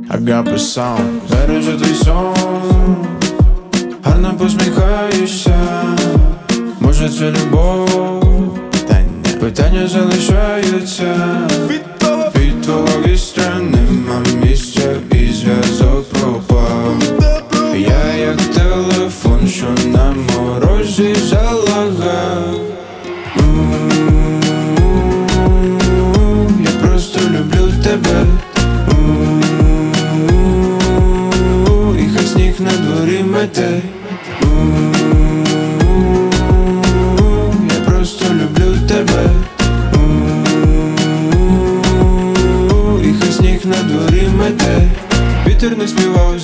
Агапи саунд береже твій сон, гарно посміхаєшся. Може це любов? Питання залишаються. Від твого сторони нема місця і зв'язок пропав. Я як телефон, що на морозі залагав. Я просто люблю тебе. І хай сніг на дворі мете. Я просто люблю тебе. І хай сніг на дворі мете. Вітер не співав,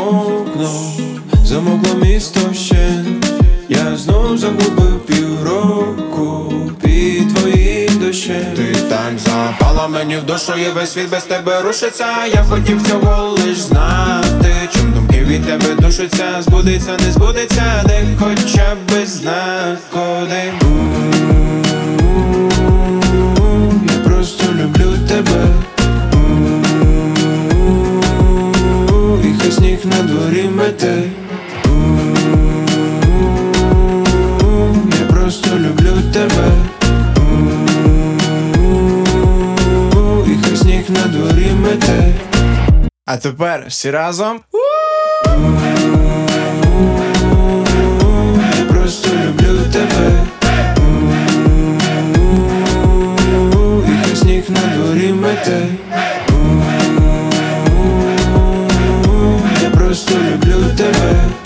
замокло місто вщент. Я знов загубив півроку під твоїм дощем. Ти так запала мені в душу, і весь світ без тебе рушиться. Я хотів цього лиш знати, чим думки від тебе душаться. Збудеться, не збудеться, де хоча б знак коди. Я просто люблю тебе. І хай сніг на дворі мете. Я просто люблю тебе. І хай сніг на дворі мете. А тепер всі разом. Я просто люблю тебе. І хай сніг на дворі мете. Я просто люблю тебе.